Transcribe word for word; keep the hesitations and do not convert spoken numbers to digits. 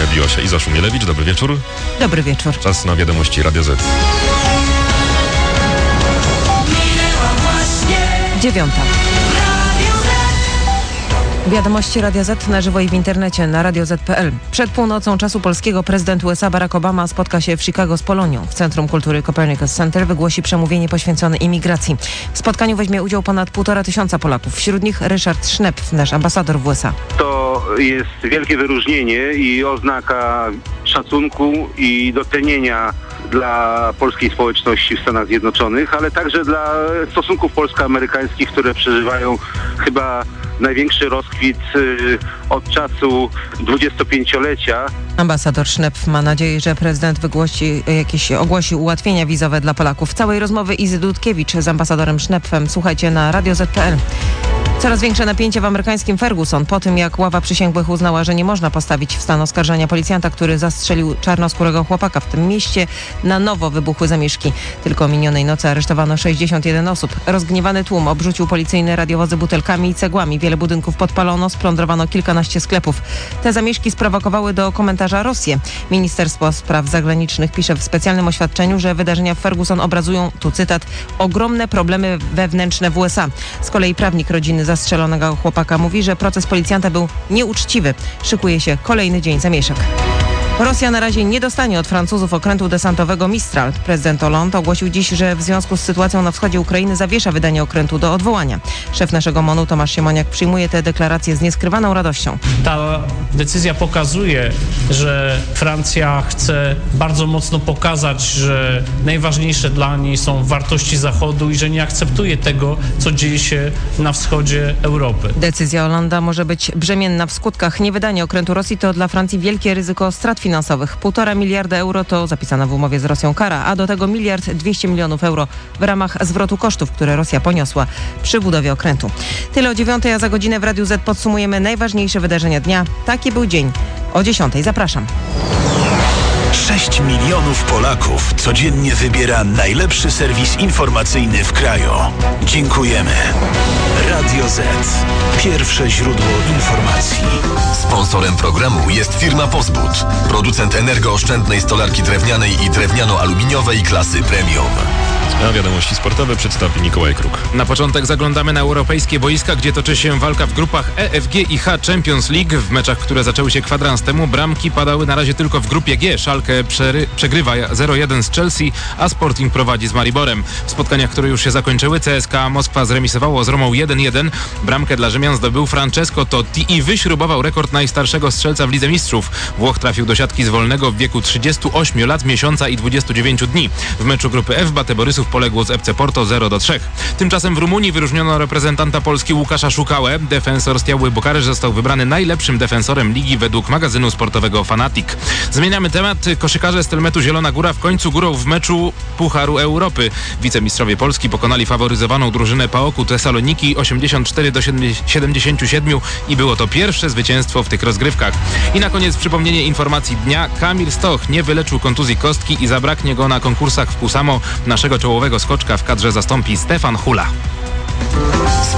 pojawiła się Iza Szumielewicz. Dobry wieczór. Dobry wieczór. Czas na wiadomości Radia Z. Dziewiąta. Wiadomości Radia Z na żywo i w internecie na radio zet kropka pe el. Przed północą czasu polskiego prezydent U S A Barack Obama spotka się w Chicago z Polonią. W Centrum Kultury Copernicus Center wygłosi przemówienie poświęcone imigracji. W spotkaniu weźmie udział ponad półtora tysiąca Polaków. Wśród nich Ryszard Sznepf, nasz ambasador w U S A. To jest wielkie wyróżnienie i oznaka szacunku i docenienia dla polskiej społeczności w Stanach Zjednoczonych, ale także dla stosunków polsko-amerykańskich, które przeżywają chyba największy rozkwit y, od czasu dwudziestopięciolecia. Ambasador Sznepf ma nadzieję, że prezydent wygłosi jakieś, ogłosi ułatwienia wizowe dla Polaków. Całej rozmowy Izy Dudkiewicz z ambasadorem Sznepfem słuchajcie na radio zet kropka pe el. Coraz większe napięcie w amerykańskim Ferguson po tym, jak ława przysięgłych uznała, że nie można postawić w stan oskarżenia policjanta, który zastrzelił czarnoskórego chłopaka. W tym mieście na nowo wybuchły zamieszki. Tylko minionej nocy aresztowano sześćdziesiąt jeden osób. Rozgniewany tłum obrzucił policyjne radiowozy butelkami i cegłami. Wiele budynków podpalono, splądrowano kilkanaście sklepów. Te zamieszki sprowokowały do komentarza Rosję. Ministerstwo Spraw Zagranicznych pisze w specjalnym oświadczeniu, że wydarzenia w Ferguson obrazują, tu cytat, ogromne problemy wewnętrzne w U S A. Z kolei prawnik rodziny zastrzelonego chłopaka mówi, że proces policjanta był nieuczciwy. Szykuje się kolejny dzień zamieszek. Rosja na razie nie dostanie od Francuzów okrętu desantowego Mistral. Prezydent Hollande ogłosił dziś, że w związku z sytuacją na wschodzie Ukrainy zawiesza wydanie okrętu do odwołania. Szef naszego MONU Tomasz Siemoniak przyjmuje tę deklarację z nieskrywaną radością. Ta decyzja pokazuje, że Francja chce bardzo mocno pokazać, że najważniejsze dla niej są wartości Zachodu i że nie akceptuje tego, co dzieje się na wschodzie Europy. Decyzja Hollanda może być brzemienna w skutkach. Niewydanie okrętu Rosji to dla Francji wielkie ryzyko strat finansowych. finansowych. Półtora miliarda euro to zapisana w umowie z Rosją kara, a do tego miliard dwieście milionów euro w ramach zwrotu kosztów, które Rosja poniosła przy budowie okrętu. Tyle o dziewiątej, a za godzinę w Radiu Z podsumujemy najważniejsze wydarzenia dnia. Taki był dzień. O dziesiątej zapraszam. sześć milionów Polaków codziennie wybiera najlepszy serwis informacyjny w kraju. Dziękujemy. Radio Z. Pierwsze źródło informacji. Sponsorem programu jest firma Pozbud, producent energooszczędnej stolarki drewnianej i drewniano-aluminiowej klasy premium. A wiadomości sportowe przedstawi Mikołaj Kruk. Na początek zaglądamy na europejskie boiska, gdzie toczy się walka w grupach E, F, G i H Champions League. W meczach, które zaczęły się kwadrans temu, bramki padały na razie tylko w grupie G. Schalke przery- przegrywa zero jeden z Chelsea, a Sporting prowadzi z Mariborem. W spotkaniach, które już się zakończyły, C S K A Moskwa zremisowało z Romą jeden jeden. Bramkę dla Rzymian zdobył Francesco Totti i wyśrubował rekord najstarszego strzelca w Lidze Mistrzów. Włoch trafił do siatki z wolnego w wieku trzydziestu ośmiu lat, miesiąca i dwudziestu dziewięciu dni. W meczu grupy F Bate Borysów poległo z F C Porto zero do trzech. Tymczasem w Rumunii wyróżniono reprezentanta Polski Łukasza Szukałę. Defensor Steaua Bukaresz został wybrany najlepszym defensorem ligi według magazynu sportowego Fanatic. Zmieniamy temat. Koszykarze z Telmetu Zielona Góra w końcu górą w meczu Pucharu Europy. Wicemistrzowie Polski pokonali faworyzowaną drużynę PAOK-u Tesaloniki osiemdziesiąt cztery do siedemdziesięciu siedmiu i było to pierwsze zwycięstwo w tych rozgrywkach. I na koniec przypomnienie informacji dnia. Kamil Stoch nie wyleczył kontuzji kostki i zabraknie go na konkursach w Kusamo. Naszego czołowego skoczka w kadrze zastąpi Stefan Hula.